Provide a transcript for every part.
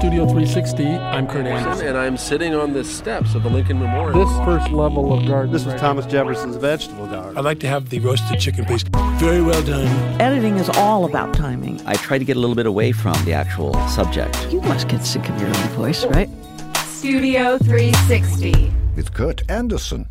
Studio 360. I'm Kurt Anderson. And I'm sitting on the steps of the Lincoln Memorial. This first level of garden. This is Thomas Jefferson's vegetable garden. I'd like to have the roasted chicken, please. Very well done. Editing is all about timing. I try to get a little bit away from the actual subject. You must get sick of your own voice, right? Studio 360. With Kurt Anderson.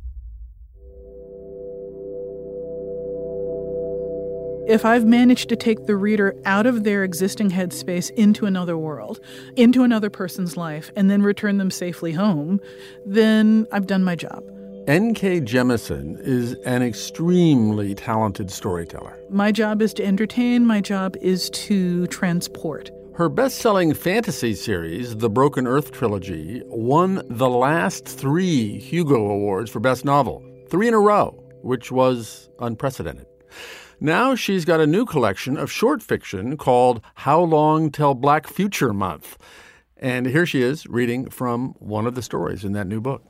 If I've managed to take the reader out of their existing headspace into another world, into another person's life, and then return them safely home, then I've done my job. N.K. Jemisin is an extremely talented storyteller. My job is to entertain. My job is to transport. Her best-selling fantasy series, The Broken Earth Trilogy, won the last 3 Hugo Awards for Best Novel, 3 in a row, which was unprecedented. Now she's got a new collection of short fiction called How Long Till Black Future Month. And here she is reading from one of the stories in that new book.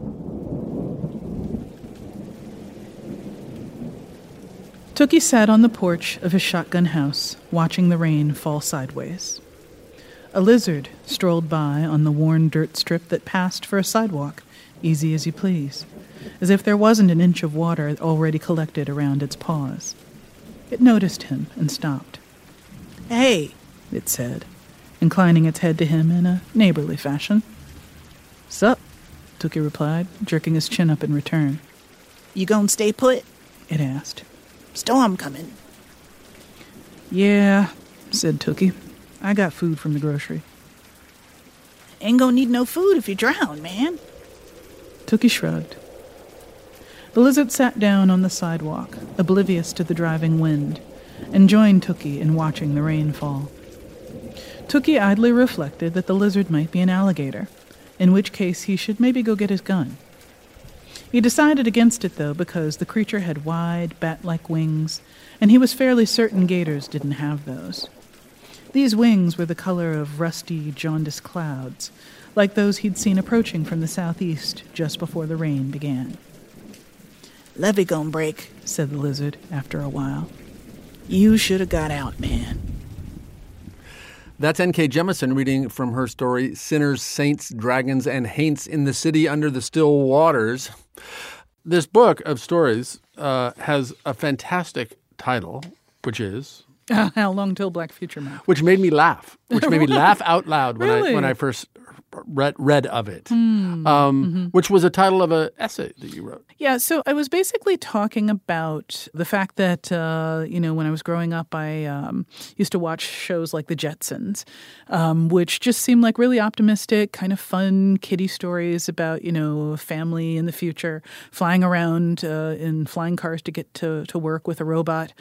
Tookie sat on the porch of his shotgun house, watching the rain fall sideways. A lizard strolled by on the worn dirt strip that passed for a sidewalk, easy as you please, as if there wasn't an inch of water already collected around its paws. It noticed him and stopped. "Hey," it said, inclining its head to him in a neighborly fashion. "Sup," Tookie replied, jerking his chin up in return. "You gonna stay put?" it asked. "Storm coming." "Yeah," said Tookie. "I got food from the grocery." "Ain't gonna need no food if you drown, man." Tookie shrugged. The lizard sat down on the sidewalk, oblivious to the driving wind, and joined Tookie in watching the rain fall. Tookie idly reflected that the lizard might be an alligator, in which case he should maybe go get his gun. He decided against it, though, because the creature had wide, bat-like wings, and he was fairly certain gators didn't have those. These wings were the color of rusty, jaundiced clouds, like those he'd seen approaching from the southeast just before the rain began. "Levee gonna break," said the lizard after a while. "You should have got out, man." That's N.K. Jemisin reading from her story, Sinners, Saints, Dragons, and Haints in the City Under the Still Waters. This book of stories has a fantastic title, which is... How Long Till Black Future Month. Which made me laugh. Which made me laugh out loud when Really? I first read of it. Which was a title of an essay that you wrote. Yeah, so I was basically talking about the fact that, when I was growing up, I used to watch shows like The Jetsons, which just seemed like really optimistic, kind of fun kiddie stories about, a family in the future, flying around in flying cars to get to work with a robot.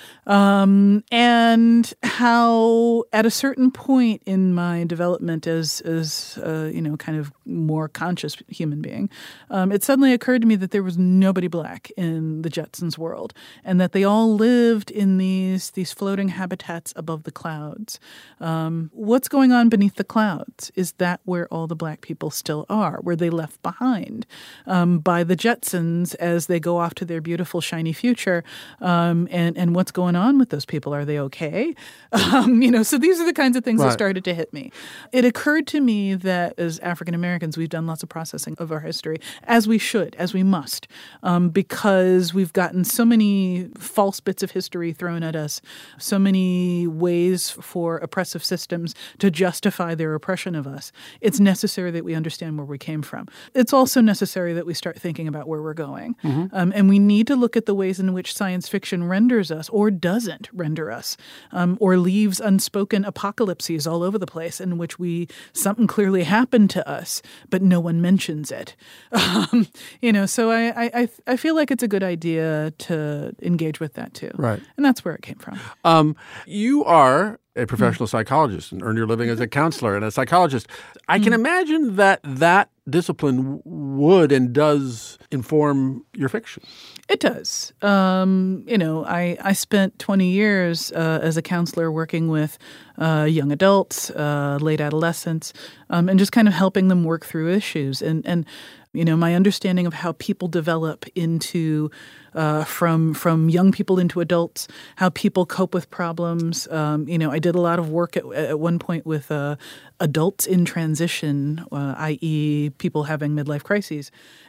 And how at a certain point in my development as kind of more conscious human being, it suddenly occurred to me that there was nobody black in the Jetsons world, and that they all lived in these floating habitats above the clouds. What's going on beneath the clouds? Is that where all the black people still are? Were they left behind by the Jetsons as they go off to their beautiful, shiny future? And what's going on with those people? Are they okay? So these are the kinds of things that started to hit me. It occurred to me that as African Americans, we've done lots of processing of our history, as we should, as we must, because we've gotten so many false bits of history thrown at us, so many ways for oppressive systems to justify their oppression of us. It's necessary that we understand where we came from. It's also necessary that we start thinking about where we're going. And we need to look at the ways in which science fiction renders us or doesn't render us, or leaves unspoken apocalypses all over the place in which something clearly happened to us, but no one mentions it. So I feel like it's a good idea to engage with that too. Right. And that's where it came from. You are a professional psychologist and earn your living as a counselor and a psychologist. I can imagine that discipline would and does inform your fiction. It does. I spent 20 years as a counselor working with young adults, late adolescents, and just kind of helping them work through issues. And my understanding of how people develop into from young people into adults, how people cope with problems. I did a lot of work at one point with adults in transition, i.e. people having midlife crises.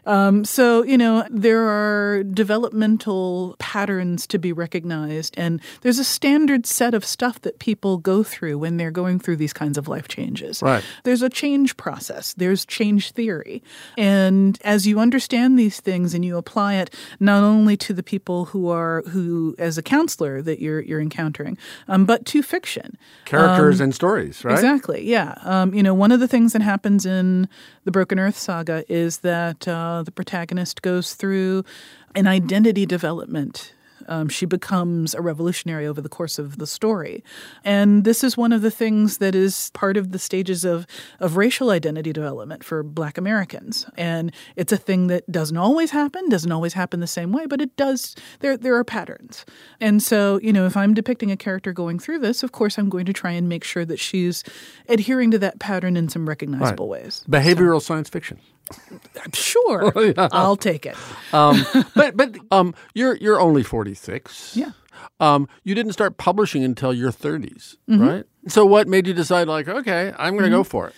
There are developmental patterns to be recognized, and there's a standard set of stuff that people go through when they're going through these kinds of life changes. Right. There's a change process. There's change theory. And as you understand these things and you apply it not only to the people who as a counselor that you're encountering, but to fiction. Characters and stories, right? Exactly, yeah. One of the things that happens in the Broken Earth saga is that the protagonist goes through an identity development. She becomes a revolutionary over the course of the story. And this is one of the things that is part of the stages of racial identity development for Black Americans. And it's a thing that doesn't always happen the same way, but it does. There are patterns. And so, if I'm depicting a character going through this, of course, I'm going to try and make sure that she's adhering to that pattern in some recognizable ways. Behavioral science fiction. Sure. Yeah. I'll take it. But you're only 46. Yeah. You didn't start publishing until your 30s, right? So what made you decide, okay, I'm going to go for it?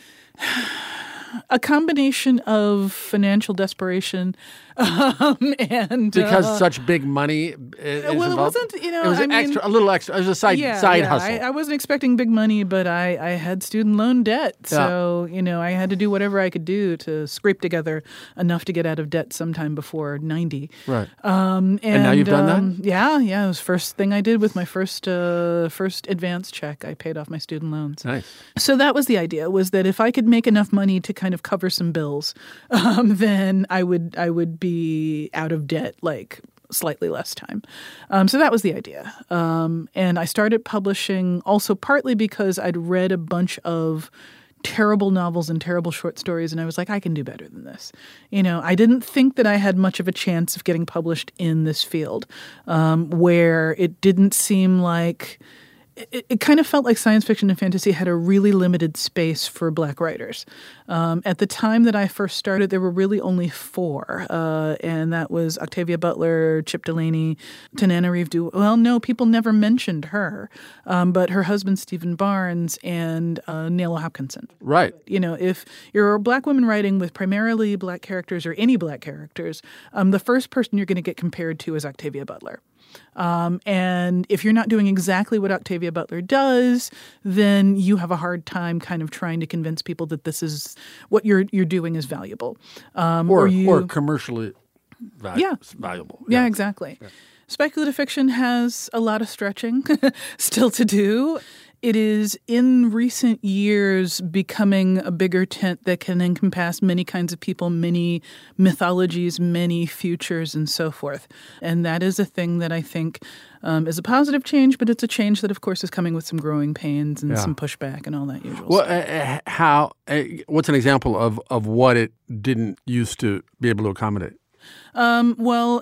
A combination of financial desperation and because such big money is well, involved? It wasn't. It was a little extra. It was a side hustle. I wasn't expecting big money, but I had student loan debt, so I had to do whatever I could do to scrape together enough to get out of debt sometime before 90. Right. And now you've done that? Yeah. It was the first thing I did with my first advance check. I paid off my student loans. Nice. So that was the idea: was that if I could make enough money to kind of cover some bills, then I would be out of debt slightly less time. So that was the idea. And I started publishing also partly because I'd read a bunch of terrible novels and terrible short stories, and I was like, I can do better than this. I didn't think that I had much of a chance of getting published in this field, where it didn't seem like it kind of felt like science fiction and fantasy had a really limited space for Black writers. At the time that I first started, there were really only 4, and that was Octavia Butler, Chip Delaney, Tananarive well, no, people never mentioned her, but her husband, Stephen Barnes, and Nayla Hopkinson. Right. If you're a Black woman writing with primarily Black characters or any Black characters, the first person you're going to get compared to is Octavia Butler. And if you're not doing exactly what Octavia Butler does, then you have a hard time kind of trying to convince people that this is what you're doing is valuable. Or commercially valuable. Yeah, exactly. Yeah. Speculative fiction has a lot of stretching still to do. It is in recent years becoming a bigger tent that can encompass many kinds of people, many mythologies, many futures, and so forth. And that is a thing that I think is a positive change, but it's a change that, of course, is coming with some growing pains and some pushback and all that usual stuff. What's an example of what it didn't used to be able to accommodate? In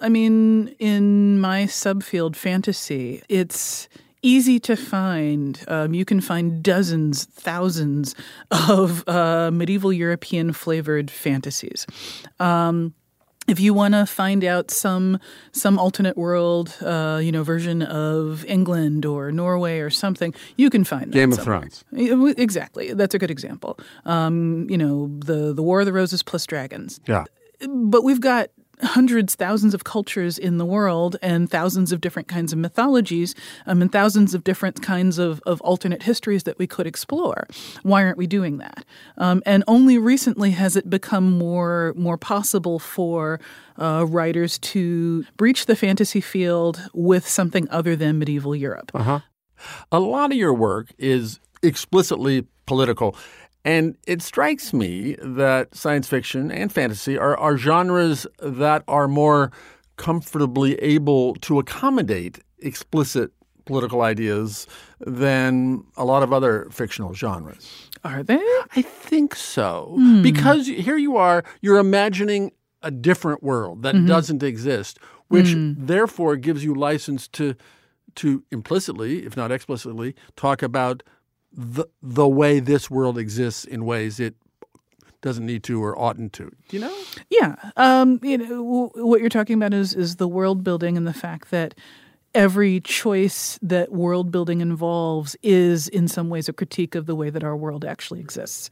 my subfield, fantasy, it's easy to find. You can find dozens, thousands of medieval European flavored fantasies. If you want to find out some alternate world, version of England or Norway or something, you can find that. Game of Thrones. Exactly. That's a good example. The War of the Roses plus dragons. Yeah. But we've got hundreds, thousands of cultures in the world and thousands of different kinds of mythologies and thousands of different kinds of alternate histories that we could explore. Why aren't we doing that? And only recently has it become more possible for writers to breach the fantasy field with something other than medieval Europe. Uh-huh. A lot of your work is explicitly political. And it strikes me that science fiction and fantasy are genres that are more comfortably able to accommodate explicit political ideas than a lot of other fictional genres. Are they? I think so. Because here you are, you're imagining a different world that doesn't exist, which therefore gives you license to implicitly, if not explicitly, talk about the way this world exists in ways it doesn't need to or oughtn't to. Do you know? Yeah. What you're talking about is the world building and the fact that every choice that world building involves is in some ways a critique of the way that our world actually exists.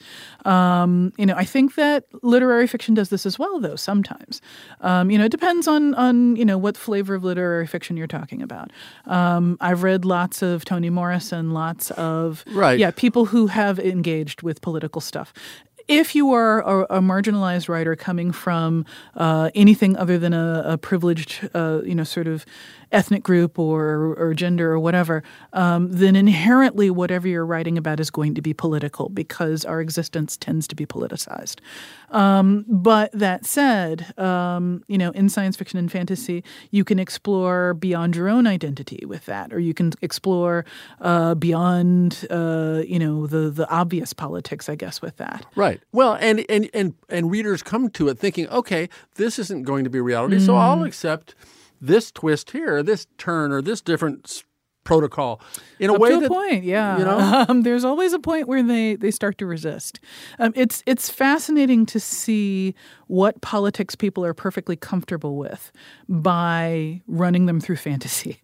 I think that literary fiction does this as well, though, sometimes. It depends on what flavor of literary fiction you're talking about. I've read lots of Toni Morrison, lots of people who have engaged with political stuff. If you are a marginalized writer coming from anything other than a privileged, sort of ethnic group or gender or whatever, then inherently whatever you're writing about is going to be political because our existence tends to be politicized. But that said, in science fiction and fantasy, you can explore beyond your own identity with that, or you can explore beyond, the obvious politics, I guess, with that. Right. Well, and readers come to it thinking, okay, this isn't going to be reality, so I'll accept this twist here, this turn, or this different protocol in a way to a point, yeah. There's always a point where they start to resist. It's fascinating to see what politics people are perfectly comfortable with by running them through fantasy.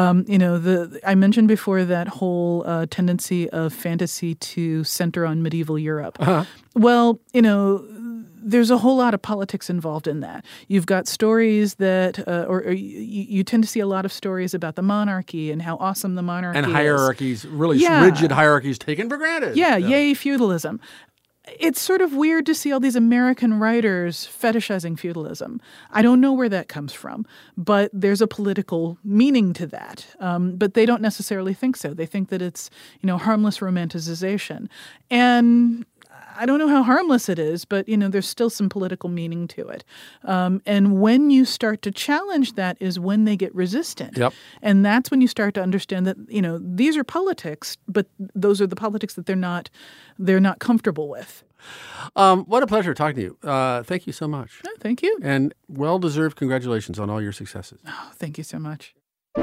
I mentioned before that whole tendency of fantasy to center on medieval Europe. Uh-huh. Well, there's a whole lot of politics involved in that. You've got stories that, you tend to see a lot of stories about the monarchy and how awesome the monarchy is. And hierarchies, really rigid hierarchies taken for granted. Yeah, yay, feudalism. It's sort of weird to see all these American writers fetishizing feudalism. I don't know where that comes from, but there's a political meaning to that. But they don't necessarily think so. They think that it's, harmless romanticization. And I don't know how harmless it is, but, there's still some political meaning to it. And when you start to challenge that is when they get resistant. Yep. And that's when you start to understand that, these are politics, but those are the politics that they're not comfortable with. What a pleasure talking to you. Thank you so much. Oh, thank you. And well-deserved congratulations on all your successes. Oh, thank you so much.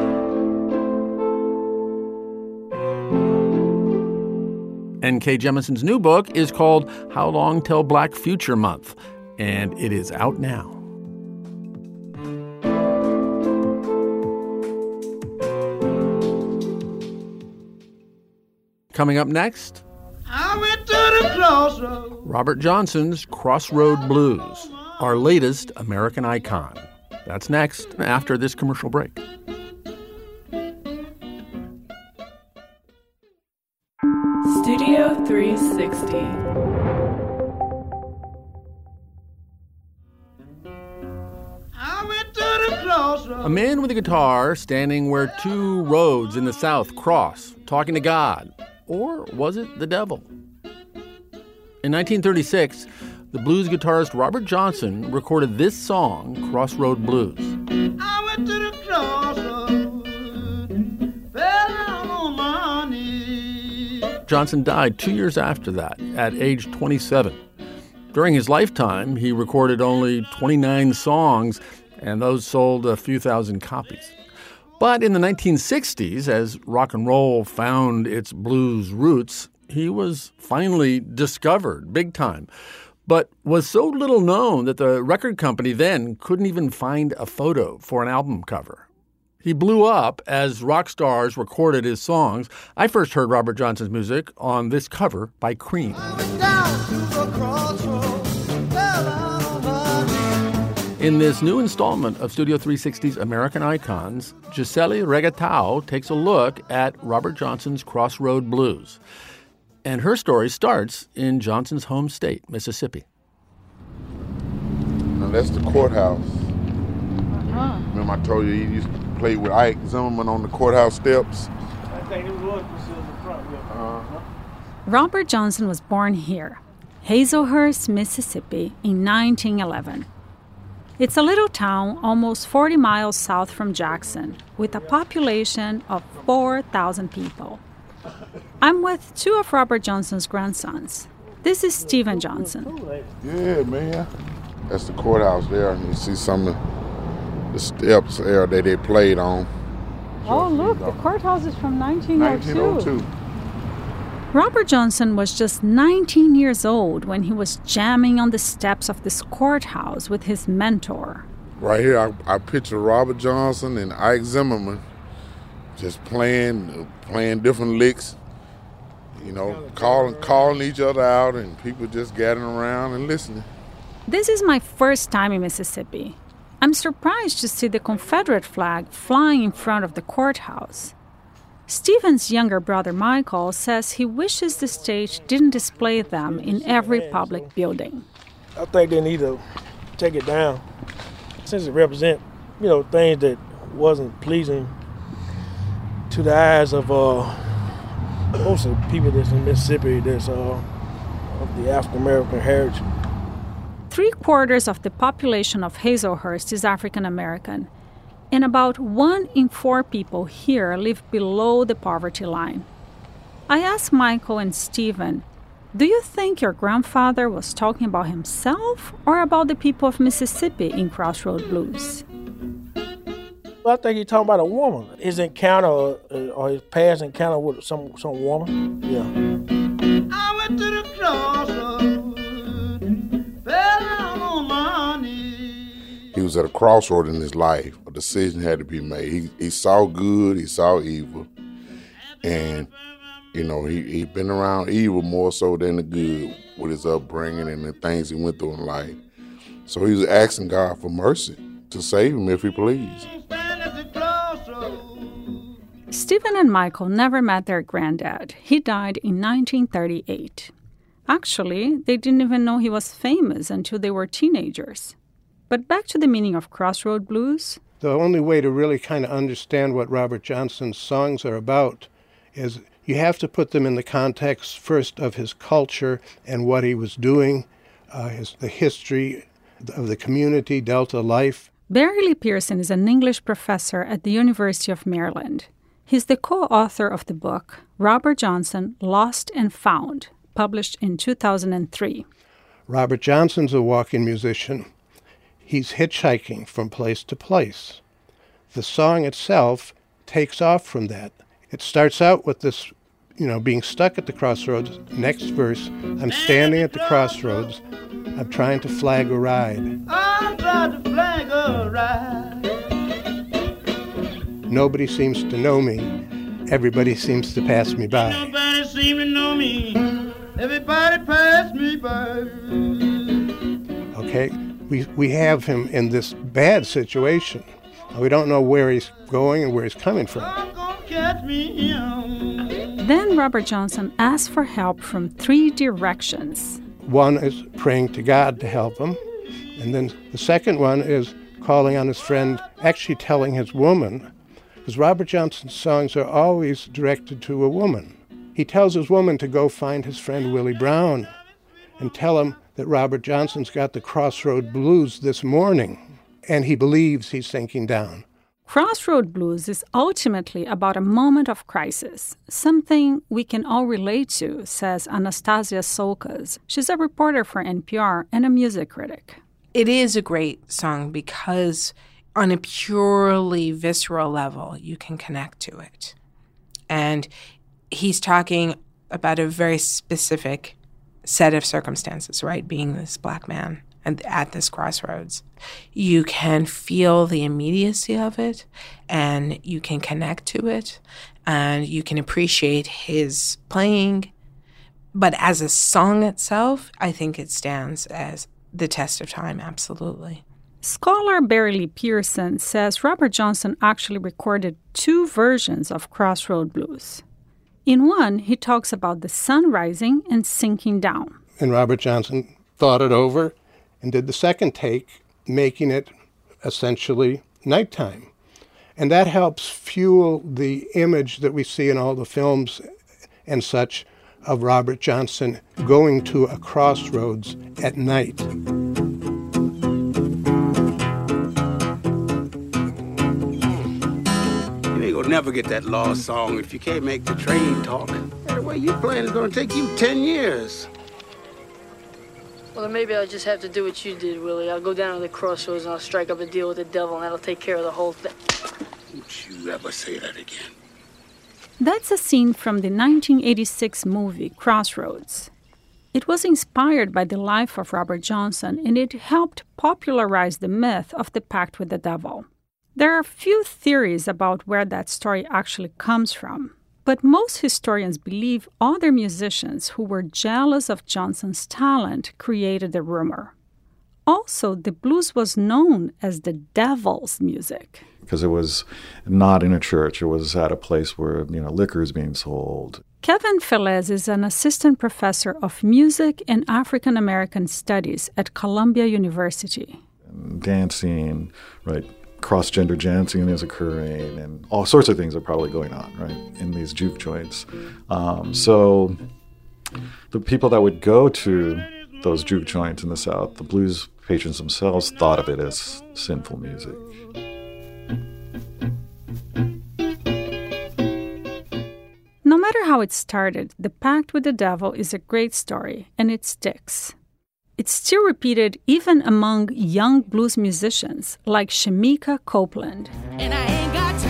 N.K. Jemisin's new book is called How Long Till Black Future Month, and it is out now. Coming up next, I went to the crossroads. Robert Johnson's Crossroad Blues, our latest American icon. That's next, after this commercial break. Studio 360. A man with a guitar standing where two roads in the South cross, talking to God. Or was it the devil? In 1936, the blues guitarist Robert Johnson recorded this song, Crossroad Blues. I went to the crossroads, fell down on my knees. Johnson died 2 years after that, at age 27. During his lifetime, he recorded only 29 songs, and those sold a few thousand copies. But in the 1960s, as rock and roll found its blues roots, he was finally discovered big time, but was so little known that the record company then couldn't even find a photo for an album cover. He blew up as rock stars recorded his songs. I first heard Robert Johnson's music on this cover by Cream. In this new installment of Studio 360's American Icons, Gisele Regatao takes a look at Robert Johnson's Crossroad Blues. And her story starts in Johnson's home state, Mississippi. Now that's the courthouse. Remember I told you he used to play with Ike Zimmerman on the courthouse steps? I think it was the front. Robert Johnson was born here, Hazelhurst, Mississippi, in 1911. It's a little town almost 40 miles south from Jackson, with a population of 4,000 people. I'm with two of Robert Johnson's grandsons. This is Stephen Johnson. Yeah, man. That's the courthouse there. You see some of the steps there that they played on. Oh, look, the courthouse is from 1902. Robert Johnson was just 19 years old when he was jamming on the steps of this courthouse with his mentor. Right here, I picture Robert Johnson and Ike Zimmerman just playing different licks, you know, calling each other out, and people just gathering around and listening. This is my first time in Mississippi. I'm surprised to see the Confederate flag flying in front of the courthouse. Stephen's younger brother Michael says he wishes the state didn't display them in every public building. I think they need to take it down since it represents, things that wasn't pleasing to the eyes of most of the people that's in Mississippi that's of the African American heritage. 3/4 of the population of Hazelhurst is African American, and about 1 in 4 people here live below the poverty line. I asked Michael and Stephen, do you think your grandfather was talking about himself or about the people of Mississippi in Crossroad Blues? Well, I think he's talking about a woman. His encounter or his past encounter with some woman. Yeah. I went to the crossroad, fell down on my knees. He was at a crossroad in his life. A decision had to be made. He saw good, he saw evil, and he'd been around evil more so than the good with his upbringing and the things he went through in life. So he was asking God for mercy to save him if he pleased. Stephen and Michael never met their granddad. He died in 1938. Actually, they didn't even know he was famous until they were teenagers. But back to the meaning of Crossroad Blues. The only way to really kind of understand what Robert Johnson's songs are about is you have to put them in the context first of his culture and what he was doing, the history of the community, Delta life. Barry Lee Pearson is an English professor at the University of Maryland. He's the co-author of the book, Robert Johnson, Lost and Found, published in 2003. Robert Johnson's a walking musician. He's hitchhiking from place to place. The song itself takes off from that. It starts out with this, being stuck at the crossroads. Next verse, I'm standing at the crossroads. I'm trying to flag a ride. I'm trying to flag a ride. Nobody seems to know me. Everybody seems to pass me by. Nobody seems to know me. Everybody pass me by. Okay, we have him in this bad situation. We don't know where he's going and where he's coming from. Then Robert Johnson asked for help from 3 directions. One is praying to God to help him. And then the second one is calling on his friend, actually telling his woman, because Robert Johnson's songs are always directed to a woman. He tells his woman to go find his friend Willie Brown and tell him that Robert Johnson's got the Crossroad Blues this morning, and he believes he's sinking down. Crossroad Blues is ultimately about a moment of crisis, something we can all relate to, says Anastasia Solkas. She's a reporter for NPR and a music critic. It is a great song because on a purely visceral level, you can connect to it. And he's talking about a very specific set of circumstances, right? Being this black man and at this crossroads. You can feel the immediacy of it, and you can connect to it, and you can appreciate his playing. But as a song itself, I think it stands as the test of time, absolutely. Scholar Barry Lee Pearson says Robert Johnson actually recorded 2 versions of Crossroad Blues. In one, he talks about the sun rising and sinking down. And Robert Johnson thought it over and did the second take, making it essentially nighttime. And that helps fuel the image that we see in all the films and such of Robert Johnson going to a crossroads at night. You ain't gonna never get that lost song if you can't make the train talk. The way you playing is gonna take you 10 years. Well, then maybe I'll just have to do what you did, Willie. I'll go down to the crossroads and I'll strike up a deal with the devil, and that'll take care of the whole thing. Don't you ever say that again. That's a scene from the 1986 movie Crossroads. It was inspired by the life of Robert Johnson, and it helped popularize the myth of the pact with the devil. There are few theories about where that story actually comes from, but most historians believe other musicians who were jealous of Johnson's talent created the rumor. Also, the blues was known as the devil's music. Because it was not in a church. It was at a place where, liquor is being sold. Kevin Velez is an assistant professor of music and African American studies at Columbia University. And dancing, right? Cross-gender dancing is occurring, and all sorts of things are probably going on, right, in these juke joints. So the people that would go to those juke joints in the South, the blues patrons themselves thought of it as sinful music. No matter how it started, the pact with the devil is a great story, and it sticks. It's still repeated even among young blues musicians like Shamika Copeland. And I ain't got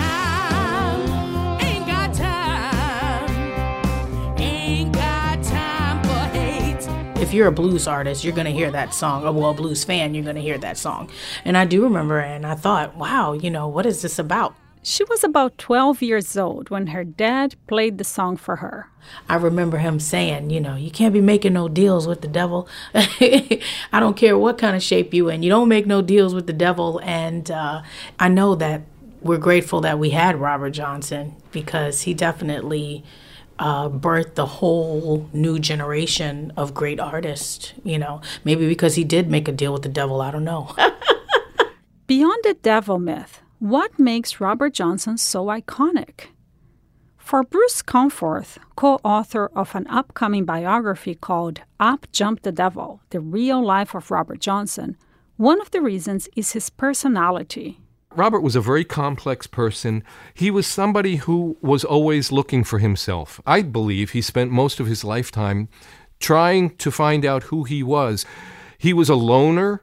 time for hate. If you're a blues artist, you're going to hear that song. Or, well, a blues fan, you're going to hear that song. And I do remember, and I thought, wow, what is this about? She was about 12 years old when her dad played the song for her. I remember him saying, you can't be making no deals with the devil. I don't care what kind of shape you in. You don't make no deals with the devil. And I know that we're grateful that we had Robert Johnson because he definitely birthed the whole new generation of great artists. Maybe because he did make a deal with the devil. I don't know. Beyond the devil myth, what makes Robert Johnson so iconic? For Bruce Comforth, co-author of an upcoming biography called Up Jumped the Devil, The Real Life of Robert Johnson, one of the reasons is his personality. Robert was a very complex person. He was somebody who was always looking for himself. I believe he spent most of his lifetime trying to find out who he was. He was a loner.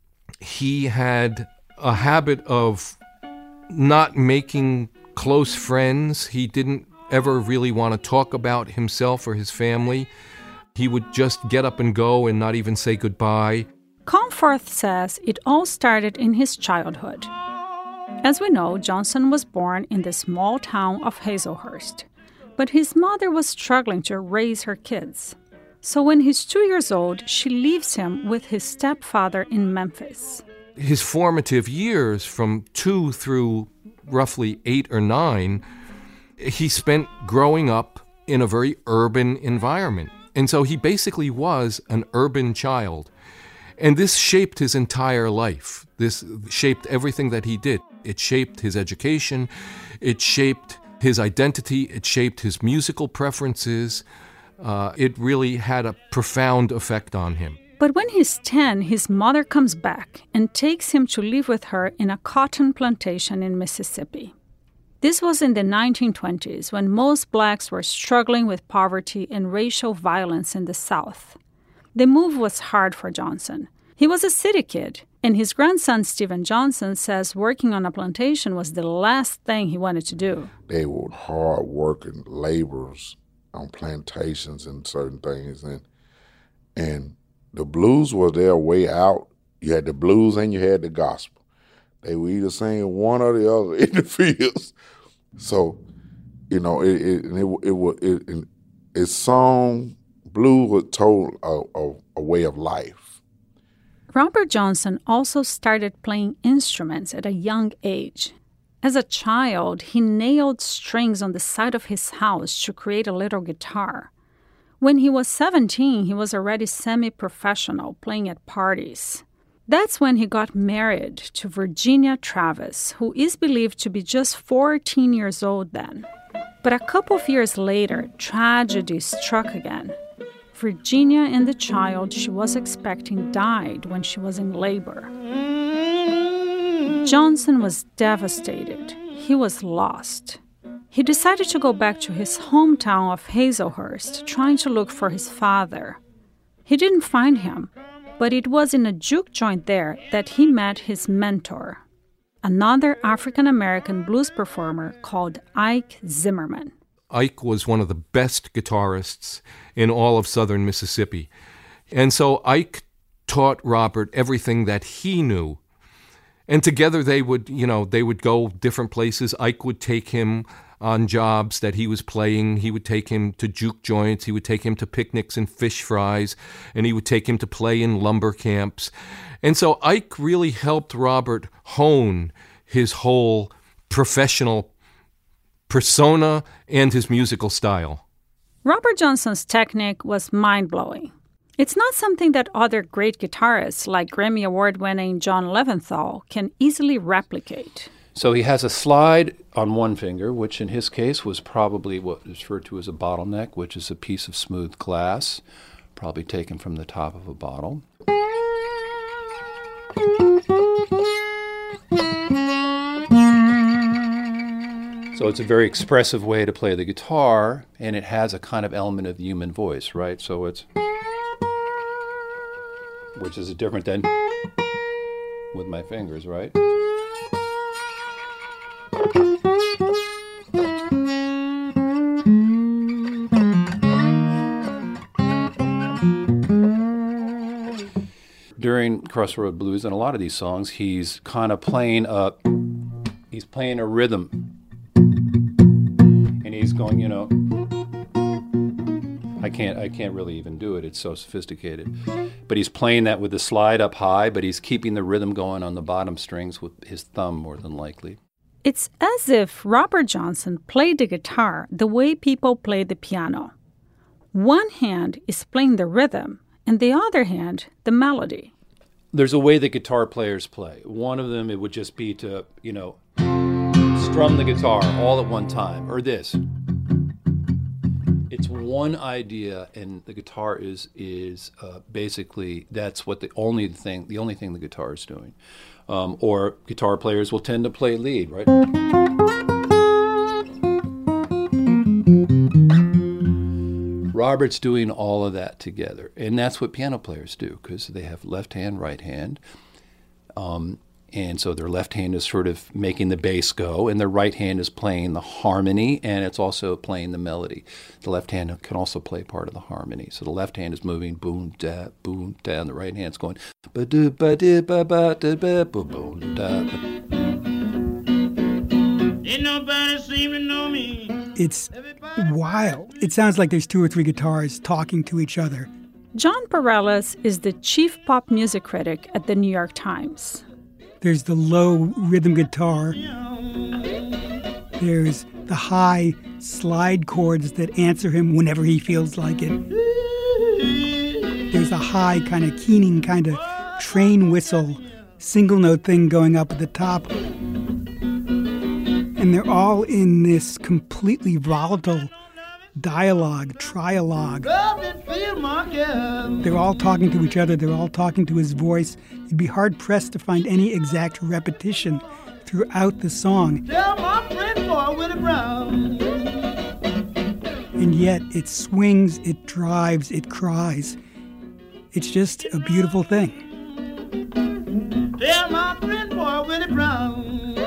He had a habit of not making close friends. He didn't ever really want to talk about himself or his family. He would just get up and go and not even say goodbye. Comforth says it all started in his childhood. As we know, Johnson was born in the small town of Hazelhurst, but his mother was struggling to raise her kids. So when he's 2 years old, she leaves him with his stepfather in Memphis. His formative years, from 2 through roughly 8 or 9, he spent growing up in a very urban environment. And so he basically was an urban child. And this shaped his entire life. This shaped everything that he did. It shaped his education. It shaped his identity. It shaped his musical preferences. It really had a profound effect on him. But when he's 10, his mother comes back and takes him to live with her in a cotton plantation in Mississippi. This was in the 1920s, when most blacks were struggling with poverty and racial violence in the South. The move was hard for Johnson. He was a city kid, and his grandson, Stephen Johnson, says working on a plantation was the last thing he wanted to do. They were hard-working laborers on plantations and certain things, and the blues was their way out. You had the blues and you had the gospel. They were either singing one or the other in the fields. So, it's song, blues was told a way of life. Robert Johnson also started playing instruments at a young age. As a child, he nailed strings on the side of his house to create a little guitar. When he was 17, he was already semi-professional, playing at parties. That's when he got married to Virginia Travis, who is believed to be just 14 years old then. But a couple of years later, tragedy struck again. Virginia and the child she was expecting died when she was in labor. Johnson was devastated. He was lost. He decided to go back to his hometown of Hazelhurst, trying to look for his father. He didn't find him, but it was in a juke joint there that he met his mentor, another African-American blues performer called Ike Zimmerman. Ike was one of the best guitarists in all of southern Mississippi. And so Ike taught Robert everything that he knew. And together they would go different places. Ike would take him on jobs that he was playing. He would take him to juke joints. He would take him to picnics and fish fries. And he would take him to play in lumber camps. And so Ike really helped Robert hone his whole professional persona and his musical style. Robert Johnson's technique was mind-blowing. It's not something that other great guitarists like Grammy Award-winning John Leventhal can easily replicate. So he has a slide on one finger, which in his case was probably what is referred to as a bottleneck, which is a piece of smooth glass, probably taken from the top of a bottle. So it's a very expressive way to play the guitar, and it has a kind of element of the human voice, right? So it's, which is different than with my fingers, right? During Crossroad Blues and a lot of these songs, he's kind of playing a rhythm. And he's going, I can't really even do it. It's so sophisticated. But he's playing that with the slide up high, but he's keeping the rhythm going on the bottom strings with his thumb more than likely. It's as if Robert Johnson played the guitar the way people play the piano. One hand is playing the rhythm, and the other hand, the melody. There's a way that guitar players play. One of them, it would just be to, strum the guitar all at one time, or this. It's one idea, and the guitar is basically, that's what the only thing the guitar is doing. Or guitar players will tend to play lead, right? Robert's doing all of that together, and that's what piano players do, because they have left hand, right hand. And so their left hand is sort of making the bass go, and their right hand is playing the harmony, and it's also playing the melody. The left hand can also play part of the harmony. So the left hand is moving boom, da, and the right hand's going ba-do, ba-do, ba-ba-da, ba-boom, da. Ain't nobody seem to know me. It's wild. It sounds like there's two or three guitars talking to each other. John Pareles is the chief pop music critic at the New York Times. There's the low rhythm guitar. There's the high slide chords that answer him whenever he feels like it. There's a high kind of keening kind of train whistle, single note thing going up at the top. And they're all in this completely volatile dialogue, trialogue. They're all talking to each other. They're all talking to his voice. You'd be hard-pressed to find any exact repetition throughout the song. And yet it swings, it drives, it cries. It's just a beautiful thing. Tell my friend boy Willie Brown.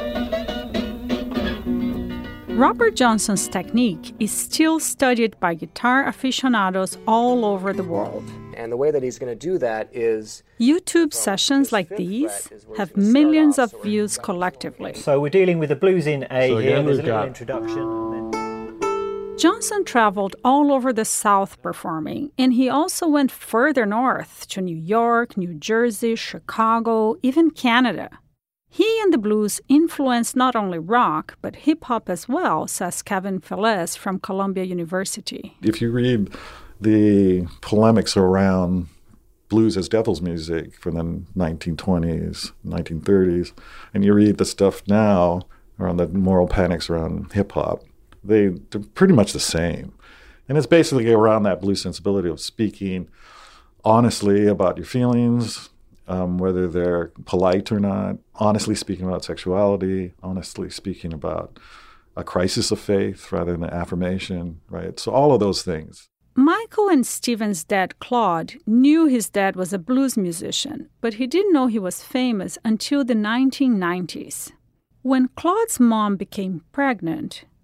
Robert Johnson's technique is still studied by guitar aficionados all over the world. And the way that he's going to do that is... YouTube sessions like these have millions of views collectively. So we're dealing with the blues in A here. There's a little introduction. Johnson traveled all over the South performing, and he also went further north to New York, New Jersey, Chicago, even Canada. He and the blues influenced not only rock, but hip-hop as well, says Kevin Feliz from Columbia University. If you read the polemics around blues as devil's music from the 1920s, 1930s, and you read the stuff now around the moral panics around hip-hop, they're pretty much the same. And it's basically around that blues sensibility of speaking honestly about your feelings, whether they're polite or not, honestly speaking about sexuality, honestly speaking about a crisis of faith rather than an affirmation, right? So all of those things. Michael and Stephen's dad, Claude, knew his dad was a blues musician, but he didn't know he was famous until the 1990s. When Claude's mom became pregnant,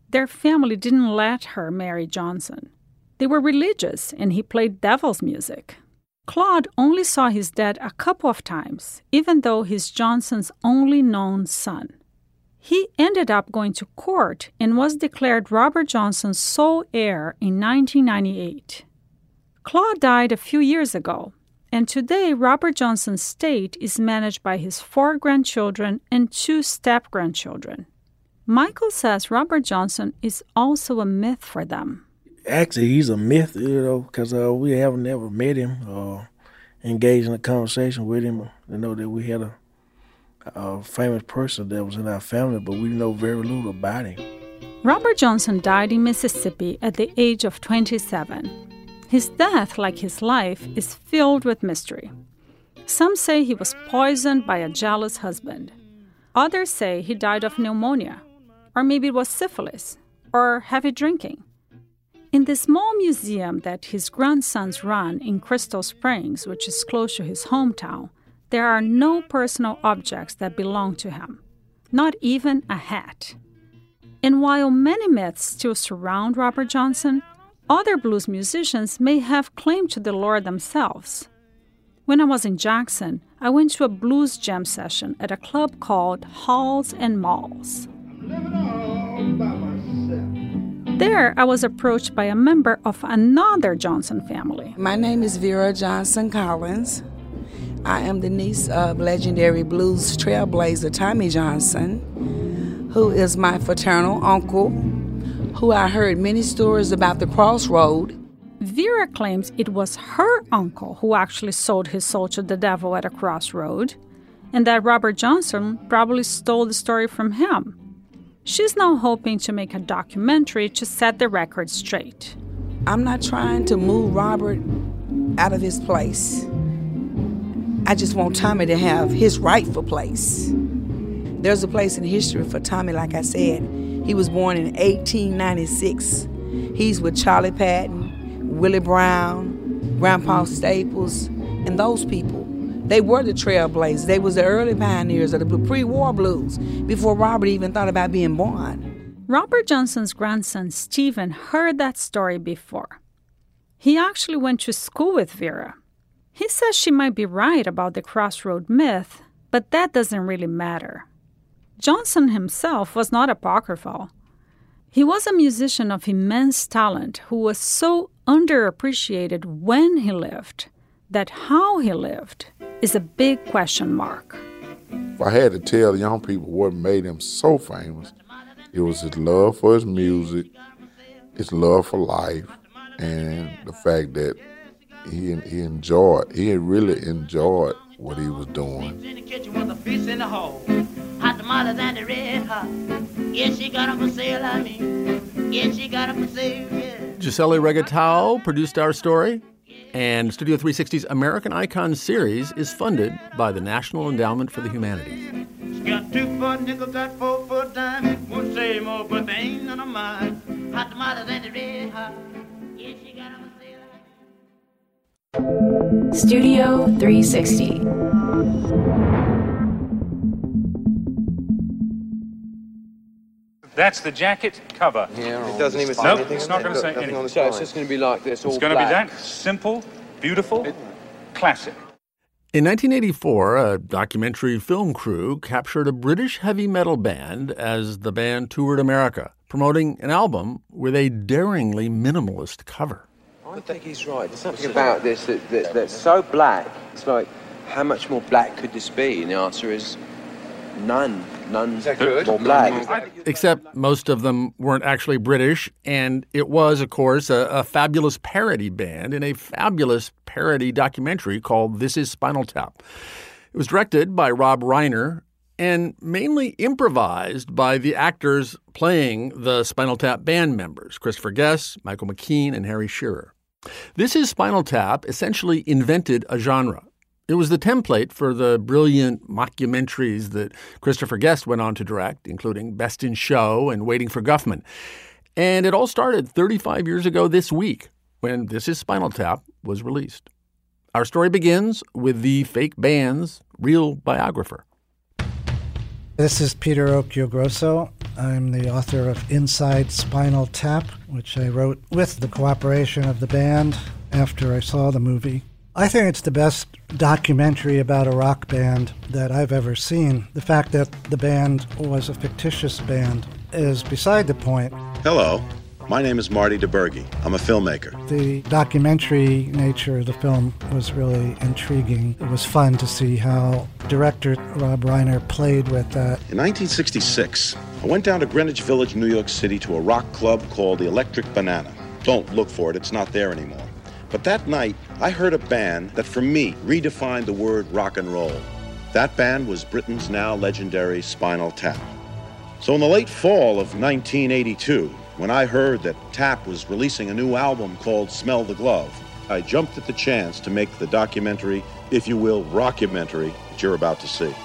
Their family didn't let her marry Johnson. They were religious, and he played devil's music. Claude only saw his dad a couple of times, even though he's Johnson's only known son. He ended up going to court and was declared Robert Johnson's sole heir in 1998. Claude died a few years ago, and today Robert Johnson's estate is managed by his 4 grandchildren and 2 step-grandchildren. Michael says Robert Johnson is also a myth for them. Actually, he's a myth, because we haven't ever met him or engaged in a conversation with him. To know that we had a famous person that was in our family, but we know very little about him. Robert Johnson died in Mississippi at the age of 27. His death, like his life, is filled with mystery. Some say he was poisoned by a jealous husband. Others say he died of pneumonia, or maybe it was syphilis, or heavy drinking. In the small museum that his grandsons run in Crystal Springs, which is close to his hometown, there are no personal objects that belong to him, not even a hat. And while many myths still surround Robert Johnson, other blues musicians may have claim to the lore themselves. When I was in Jackson, I went to a blues jam session at a club called Halls and Malls. There, I was approached by a member of another Johnson family. My name is Vera Johnson Collins. I am the niece of legendary blues trailblazer Tommy Johnson, who is my fraternal uncle, who I heard many stories about the Crossroad. Vera claims it was her uncle who actually sold his soul to the devil at a crossroad, and that Robert Johnson probably stole the story from him. She's now hoping to make a documentary to set the record straight. I'm not trying to move Robert out of his place. I just want Tommy to have his rightful place. There's a place in history for Tommy, like I said. He was born in 1896. He's with Charlie Patton, Willie Brown, Grandpa Staples, and those people. They were the trailblazers. They was the early pioneers of the pre-war blues, before Robert even thought about being born. Robert Johnson's grandson, Stephen, heard that story before. He actually went to school with Vera. He says she might be right about the crossroad myth, but that doesn't really matter. Johnson himself was not apocryphal. He was a musician of immense talent who was so underappreciated when he lived that how he lived is a big question mark. If I had to tell young people what made him so famous, it was his love for his music, his love for life, and the fact that he really enjoyed what he was doing. In the kitchen with a fish in the hole. Hot tamales and the red hot. Yeah, she got them for sale, I mean. Yeah, she got them for sale, yeah. Gisele Regatao produced our story, and Studio 360's American Icon series is funded by the National Endowment for the Humanities. She got 2 for nickel, got 4 for a dime. Won't say more, but they ain't none of mine. Hot tamales and the red hot. Yeah, she got them for sale. Studio 360. That's the jacket cover. Yeah, it doesn't even say anything. It's not going to say anything. On the side. It's just going to be like this, all It's going to be black. that simple, beautiful, classic. In 1984, a documentary film crew captured a British heavy metal band as the band toured America, promoting an album with a daringly minimalist cover. I think he's right. There's something about this that's so black. It's like, how much more black could this be? And the answer is none. None more black. Except most of them weren't actually British, and it was, of course, a fabulous parody band in a fabulous parody documentary called This Is Spinal Tap. It was directed by Rob Reiner and mainly improvised by the actors playing the Spinal Tap band members, Christopher Guest, Michael McKean, and Harry Shearer. This Is Spinal Tap essentially invented a genre. It was the template for the brilliant mockumentaries that Christopher Guest went on to direct, including Best in Show and Waiting for Guffman. And it all started 35 years ago this week when This Is Spinal Tap was released. Our story begins with the fake band's real biographer. This is Peter Occhiogrosso. I'm the author of Inside Spinal Tap, which I wrote with the cooperation of the band after I saw the movie. I think it's the best documentary about a rock band that I've ever seen. The fact that the band was a fictitious band is beside the point. Hello, my name is Marty DeBerge. I'm a filmmaker. The documentary nature of the film was really intriguing. It was fun to see how director Rob Reiner played with that. In 1966, I went down to Greenwich Village, New York City to a rock club called the Electric Banana. Don't look for it, it's not there anymore. But that night, I heard a band that, for me, redefined the word rock and roll. That band was Britain's now legendary Spinal Tap. So in the late fall of 1982, when I heard that Tap was releasing a new album called Smell the Glove, I jumped at the chance to make the documentary, if you will, rockumentary, that you're about to see.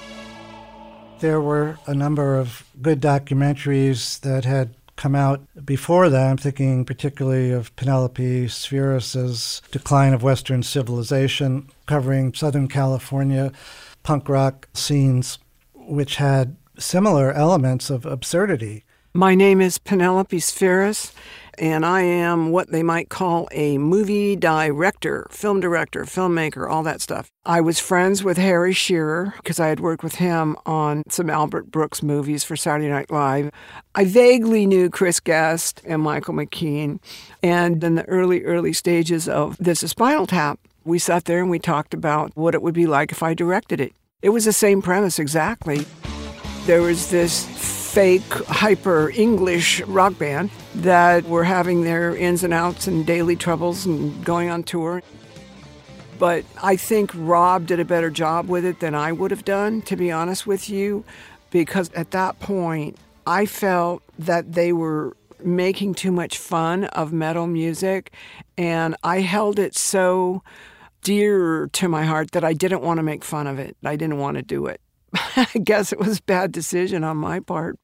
There were a number of good documentaries that had come out before that. I'm thinking particularly of Penelope Spheeris's Decline of Western Civilization, covering Southern California punk rock scenes, which had similar elements of absurdity. My name is Penelope Spheeris, and I am what they might call a movie director, filmmaker, all that stuff. I was friends with Harry Shearer because I had worked with him on some Albert Brooks movies for Saturday Night Live. I vaguely knew Chris Guest and Michael McKean, and in the early stages of This Is Spinal Tap, we sat there and we talked about what it would be like if I directed it. It was the same premise exactly. There was this fake, hyper-English rock band that were having their ins and outs and daily troubles and going on tour. But I think Rob did a better job with it than I would have done, to be honest with you, because at that point, I felt that they were making too much fun of metal music, and I held it so dear to my heart that I didn't want to make fun of it. I didn't want to do it. I guess it was a bad decision on my part.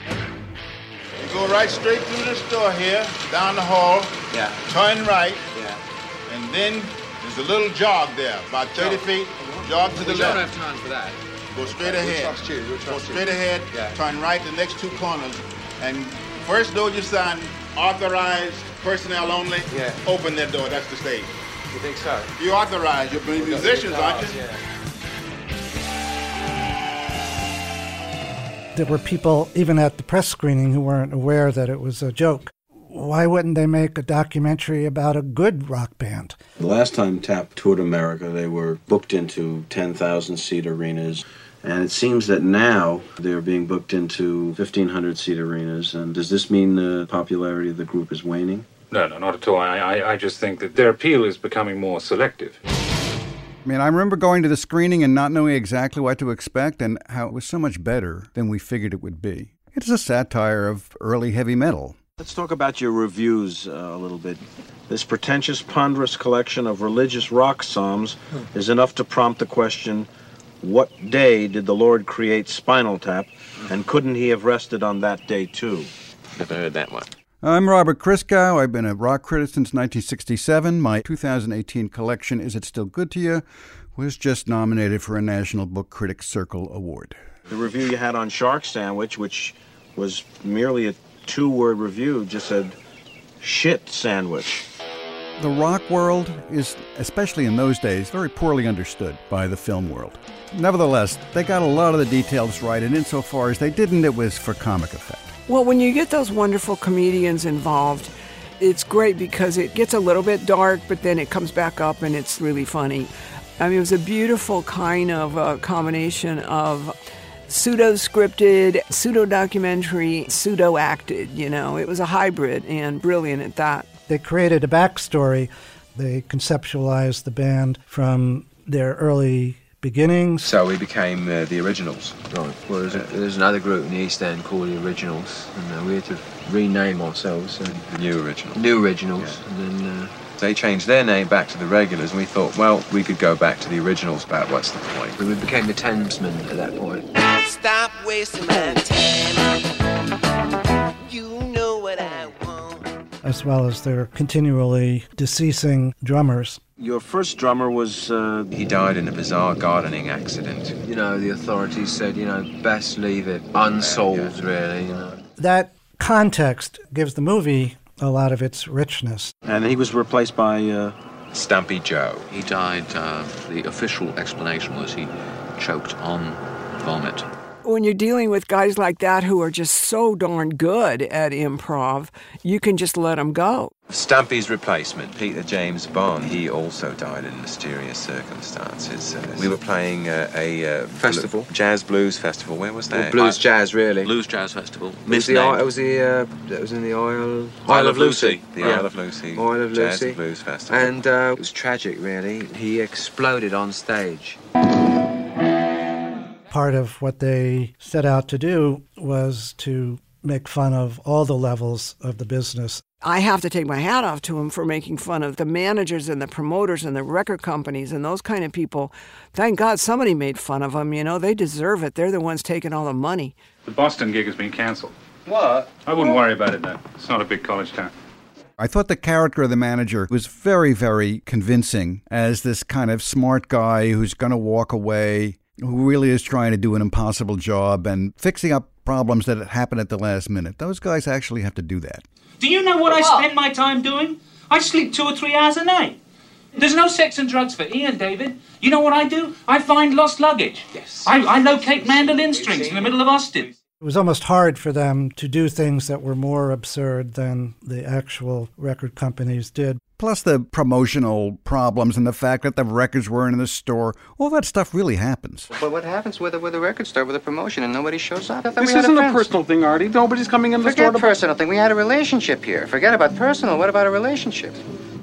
You go right straight through this door here, down the hall. Yeah. Turn right. Yeah. And then there's a little jog there, about 30 feet. Jog to the left. We don't have time for that. Go straight ahead. Go straight ahead. Yeah. Turn right the next two corners. And first door you sign, authorized personnel only. Yeah. Open that door. That's the stage. You think so? You authorize. You're musicians, aren't you? Yeah. There were people, even at the press screening, who weren't aware that it was a joke. Why wouldn't they make a documentary about a good rock band? The last time Tap toured America, they were booked into 10,000-seat arenas. And it seems that now they're being booked into 1,500-seat arenas. And does this mean the popularity of the group is waning? No, not at all. I just think that their appeal is becoming more selective. I mean, I remember going to the screening and not knowing exactly what to expect and how it was so much better than we figured it would be. It's a satire of early heavy metal. Let's talk about your reviews a little bit. This pretentious, ponderous collection of religious rock psalms is enough to prompt the question, what day did the Lord create Spinal Tap, and couldn't he have rested on that day too? Never heard that one. I'm Robert Christgau. I've been a rock critic since 1967. My 2018 collection, Is It Still Good to You?, was just nominated for a National Book Critics Circle Award. The review you had on Shark Sandwich, which was merely a 2-word review, just said, shit sandwich. The rock world is, especially in those days, very poorly understood by the film world. Nevertheless, they got a lot of the details right, and insofar as they didn't, it was for comic effect. Well, when you get those wonderful comedians involved, it's great because it gets a little bit dark, but then it comes back up and it's really funny. I mean, it was a beautiful kind of combination of pseudo-scripted, pseudo-documentary, pseudo-acted, you know. It was a hybrid and brilliant at that. They created a backstory. They conceptualized the band from their early beginnings. So we became the Originals. Right. Well, there's another group in the East End called the Originals, and we had to rename ourselves. The New Originals. New Originals. Yeah. And then they changed their name back to the Regulars, and we thought, well, we could go back to the Originals, but what's the point? We became the Thamesmen at that point. Stop wasting my time. You know what I want. as well as their continually deceasing drummers. Your first drummer was... He died in a bizarre gardening accident. You know, the authorities said, best leave it unsolved, really, That context gives the movie a lot of its richness. And he was replaced by... Stumpy Joe. He died, the official explanation was he choked on vomit. When you're dealing with guys like that who are just so darn good at improv, you can just let them go. Stumpy's replacement, Peter James Bond, he also died in mysterious circumstances. We were playing a festival, jazz blues festival. Where was that? Well, blues jazz, really. Blues Jazz Festival. It was in the Isle of Lucy. The Isle of Lucy. Isle of Lucy. Jazz and Blues Festival. And it was tragic, really. He exploded on stage. Part of what they set out to do was to make fun of all the levels of the business. I have to take my hat off to them for making fun of the managers and the promoters and the record companies and those kind of people. Thank God somebody made fun of them. They deserve it. They're the ones taking all the money. The Boston gig has been cancelled. What? I wouldn't worry about it, though. It's not a big college town. I thought the character of the manager was very, very convincing as this kind of smart guy who's going to walk away, who really is trying to do an impossible job and fixing up problems that happen at the last minute. Those guys actually have to do that. Do you know what I spend my time doing? I sleep 2 or 3 hours a night. There's no sex and drugs for Ian, David. You know what I do? I find lost luggage. Yes. I locate mandolin strings in the middle of Austin. It was almost hard for them to do things that were more absurd than the actual record companies did. Plus the promotional problems and the fact that the records weren't in the store. All that stuff really happens. But what happens with a record store with a promotion and nobody shows up? This isn't a personal thing, Artie. Nobody's coming in the store to... Forget personal thing. We had a relationship here. Forget about personal. What about a relationship?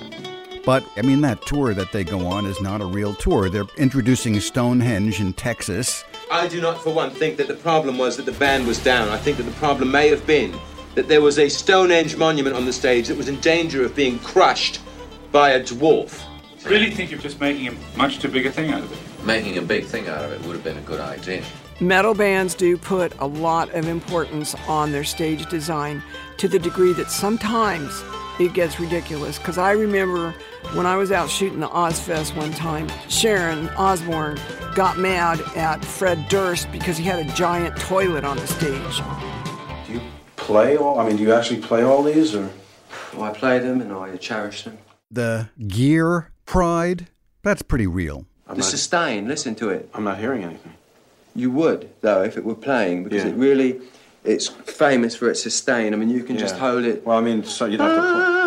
But, that tour that they go on is not a real tour. They're introducing Stonehenge in Texas. I do not, for one, think that the problem was that the band was down. I think that the problem may have been that there was a Stonehenge monument on the stage that was in danger of being crushed by a dwarf. I really think you're just making a much too big a thing out of it. Making a big thing out of it would have been a good idea. Metal bands do put a lot of importance on their stage design to the degree that sometimes it gets ridiculous. Because I remember when I was out shooting the Ozfest one time, Sharon Osbourne got mad at Fred Durst because he had a giant toilet on the stage. Do you play all? Do you actually play all these, or? Well, I play them and I cherish them. The gear pride, that's pretty real. Sustain, listen to it. I'm not hearing anything. You would, though, if it were playing, because it's famous for its sustain. You can just hold it. Well, so you'd have to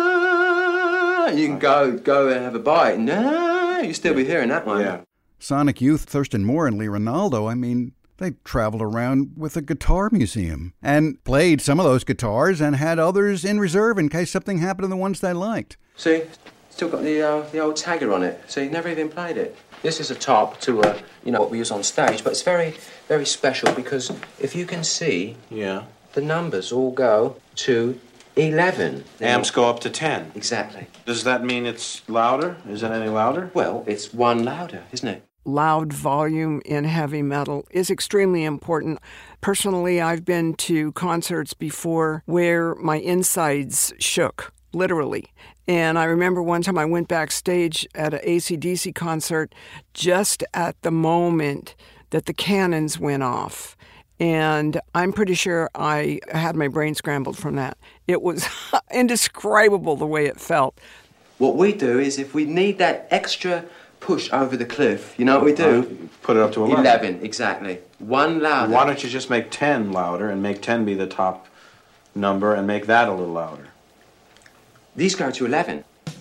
play. You can go and have a bite. No, you still be hearing that one. Yeah. Sonic Youth, Thurston Moore and Lee Ronaldo, they traveled around with a guitar museum and played some of those guitars and had others in reserve in case something happened to the ones they liked. See, still got the old tagger on it. See, never even played it. This is a top to what we use on stage, but it's very, very special because if you can see, the numbers all go to 11. Amps go up to 10. Exactly. Does that mean it's louder? Is it any louder? Well, it's one louder, isn't it? Loud volume in heavy metal is extremely important. Personally, I've been to concerts before where my insides shook, literally. And I remember one time I went backstage at an AC/DC concert just at the moment that the cannons went off. And I'm pretty sure I had my brain scrambled from that. It was indescribable the way it felt. What we do is if we need that extra push over the cliff, you know what we do? Put it up to 11. 11, exactly. One louder. Why don't you just make 10 louder and make 10 be the top number and make that a little louder? These go to 11.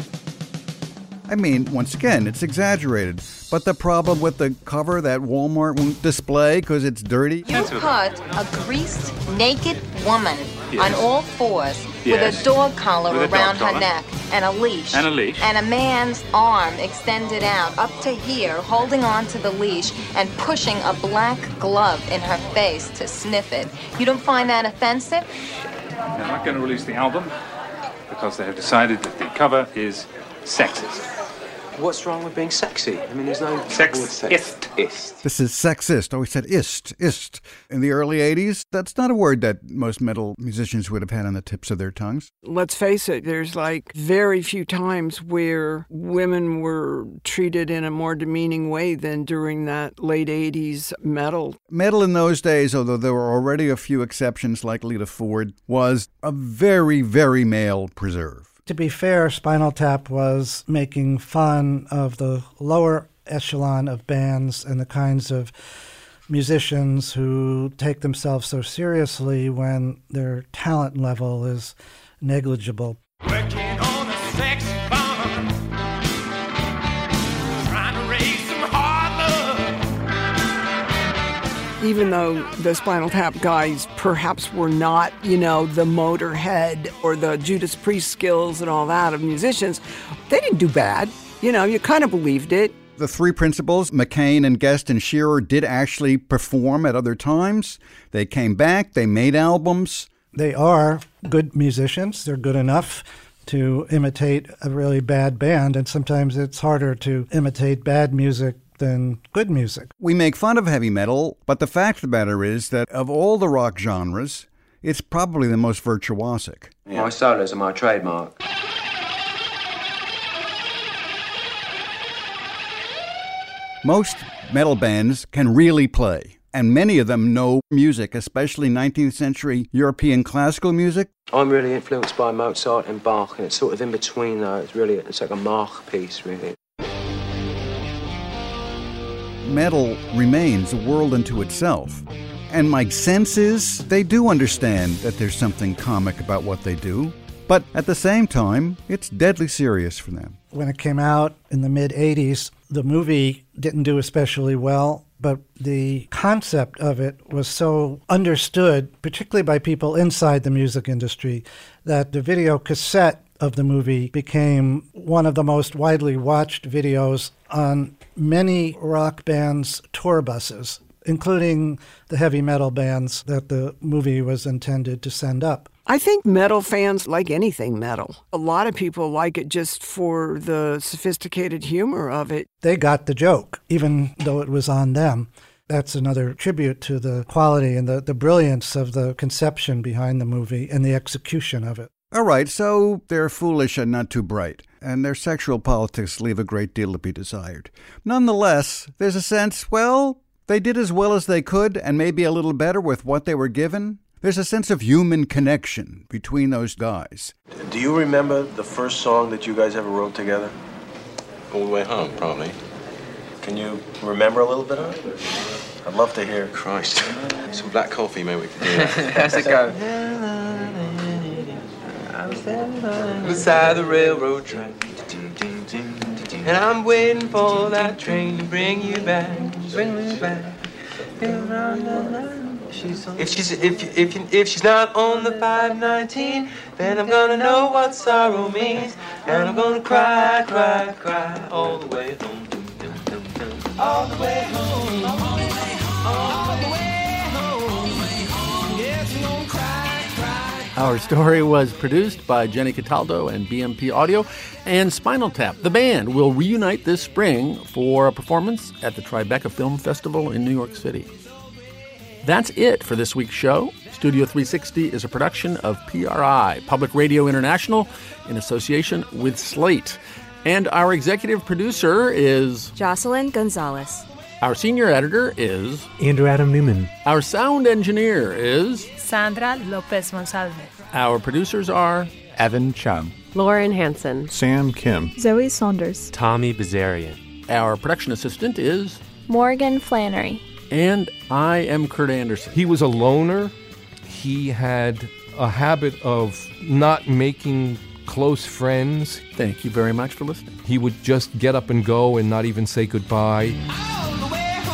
Once again, it's exaggerated. But the problem with the cover that Walmart won't display because it's dirty? You put a greased, naked woman on all fours with a dog collar around her neck and a leash. And a leash. And a man's arm extended out up to here, holding on to the leash and pushing a black glove in her face to sniff it. You don't find that offensive? They're not going to release the album because they have decided that the cover is sexist. What's wrong with being sexy? I mean, there's no... Sexist. This is sexist. Oh, he said ist. In the early 80s, that's not a word that most metal musicians would have had on the tips of their tongues. Let's face it, there's like very few times where women were treated in a more demeaning way than during that late 80s metal. Metal in those days, although there were already a few exceptions like Lita Ford, was a very, very male preserve. To be fair, Spinal Tap was making fun of the lower echelon of bands and the kinds of musicians who take themselves so seriously when their talent level is negligible. Working on a sex bomb, trying to raise some hard love. Even though the Spinal Tap guys perhaps were not, the Motorhead or the Judas Priest skills and all that of musicians, they didn't do bad. You kind of believed it. The three principals, McCain and Guest and Shearer, did actually perform at other times. They came back, they made albums. They are good musicians. They're good enough to imitate a really bad band, and sometimes it's harder to imitate bad music than good music. We make fun of heavy metal, but the fact of the matter is that of all the rock genres, it's probably the most virtuosic. My solos are my trademark. Most metal bands can really play, and many of them know music, especially 19th century European classical music. I'm really influenced by Mozart and Bach, and it's sort of in between though. It's like a Mach piece, really. Metal remains a world unto itself. And my sense is they do understand that there's something comic about what they do. But at the same time, it's deadly serious for them. When it came out in the mid-'80s, the movie didn't do especially well, but the concept of it was so understood, particularly by people inside the music industry, that the video cassette of the movie became one of the most widely watched videos on many rock bands' tour buses, including the heavy metal bands that the movie was intended to send up. I think metal fans like anything metal. A lot of people like it just for the sophisticated humor of it. They got the joke, even though it was on them. That's another tribute to the quality and the brilliance of the conception behind the movie and the execution of it. All right, so they're foolish and not too bright, and their sexual politics leave a great deal to be desired. Nonetheless, there's a sense, well, they did as well as they could and maybe a little better with what they were given. There's a sense of human connection between those guys. Do you remember the first song that you guys ever wrote together? All the Way Home, probably. Can you remember a little bit of it? I'd love to hear. Christ. Some black coffee, maybe we can do that. How's it go? Beside the railroad track, and I'm waiting for that train to bring you back. Bring me back. If she's not on the 519, then I'm gonna know what sorrow means, and I'm gonna cry, cry, cry all the way home. All the way home. All the way home. Yes, I'm gonna cry, cry. Our story was produced by Jenny Cataldo and BMP Audio, and Spinal Tap, the band, will reunite this spring for a performance at the Tribeca Film Festival in New York City. That's it for this week's show. Studio 360 is a production of PRI, Public Radio International, in association with Slate. And our executive producer is Jocelyn Gonzalez. Our senior editor is Andrew Adam Newman. Our sound engineer is Sandra Lopez Monsalve. Our producers are Evan Chung, Lauren Hansen, Sam Kim, Zoe Saunders, Tommy Bazarian. Our production assistant is Morgan Flannery. And I am Kurt Anderson. He was a loner. He had a habit of not making close friends. Thank you very much for listening. He would just get up and go and not even say goodbye.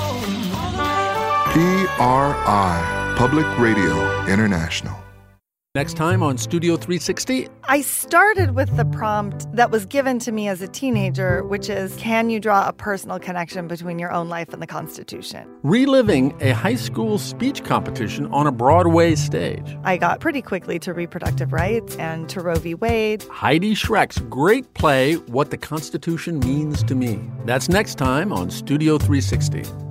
PRI, Public Radio International. Next time on Studio 360. I started with the prompt that was given to me as a teenager, which is, can you draw a personal connection between your own life and the Constitution? Reliving a high school speech competition on a Broadway stage. I got pretty quickly to reproductive rights and to Roe v. Wade. Heidi Schreck's great play, What the Constitution Means to Me. That's next time on Studio 360.